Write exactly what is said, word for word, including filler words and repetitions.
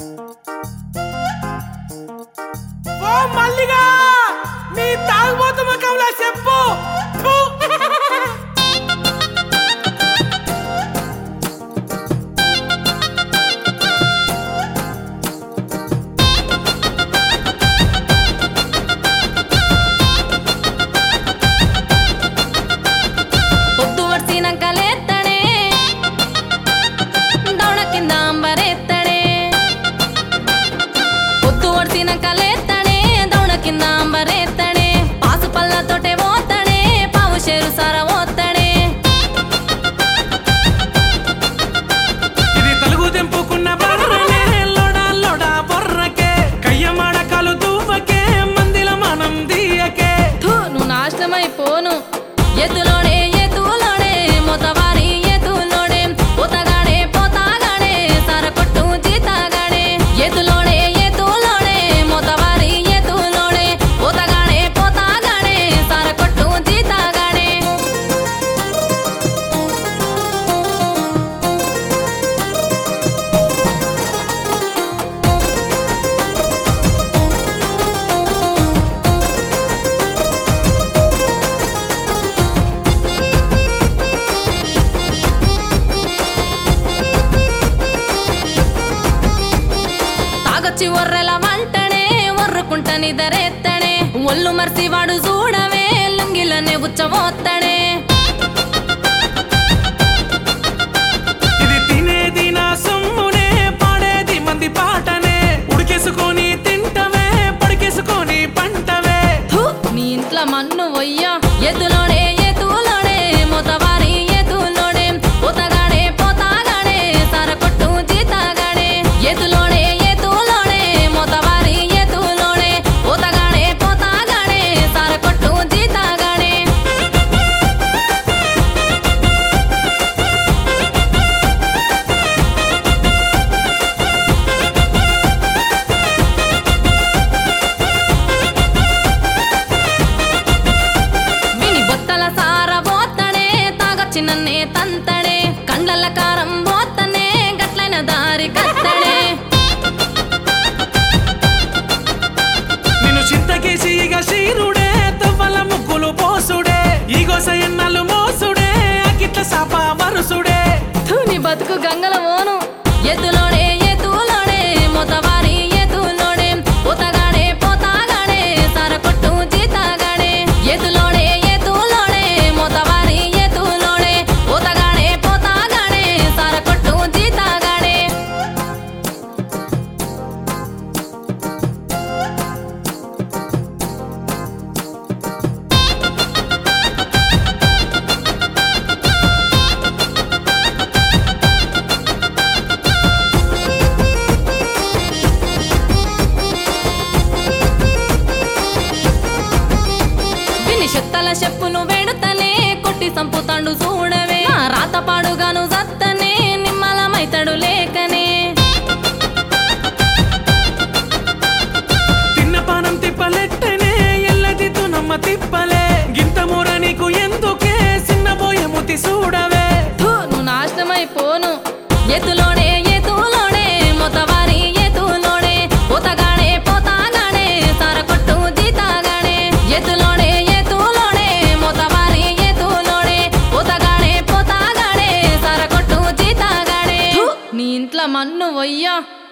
ఓ మల్లిగా నీ తాగుబోతు ముఖంలో చెప్పు. ఒర్రెల వంటనే ఒర్రుకుంటని దరెత్తడే ఒళ్ళు మర్సి వాడు చూడవే లుంగిలనే ఉచ్చబోత్తడే. ఇది తినేది నా సొమ్మునే పాడేది మంది పాటనే ఉడికేసుకొని తింటవే పడికేసుకొని పంటవే. నీ ఇంట్లో మన్ను వయ్యా ఎద్దులోనే ఎదులోనే మొతవారి ఎదులోనే పోతగాడే పోతాగాడే సరకొట్టు జీతాగాడే ఎదులోనే నన్నే తంతడే కండ్ల కారం పోతనే గట్లైన దారి కత్తడే. నిన్ను చింతకేసి ఇక శీరుడే తవ్వల ముగ్గులు పోసుడే ఈగోస ఎన్నలు మోసుడే అకిట్ల సాప వరుసుడే. నీ బతుకు గంగల ఓను ఎద్దులోనే ఎద్దులోనే మొతవారి ఎద్దులోనే పోతగాడే పోతాగాడే సరకొట్టు జీతాగాడే ఎద్దులోనే చెత్తల చెప్పును వెడతనే కొట్టి సంపుతాండు చూడవే రాత పాడుగాను జత్తనే నిమ్మలమైతడు లేకనే. తిన్న పానం తిప్పలెట్టనే ఎల్లది తునమ్మ తిప్పలే గింత మూర నీకు ఎందుకే చిన్నబోయే ముతి చూడవే. నువ్వు నాశనమైపోను ఎద్దులోనే ఎద్దులోనే మొతవారి ఎద్దులోనే పోతగాడే పోతాగాడే సరకొట్టు జీతాగాడే ఎద్దులోనే నీ ఇంట్లో మన్ను వయ్యా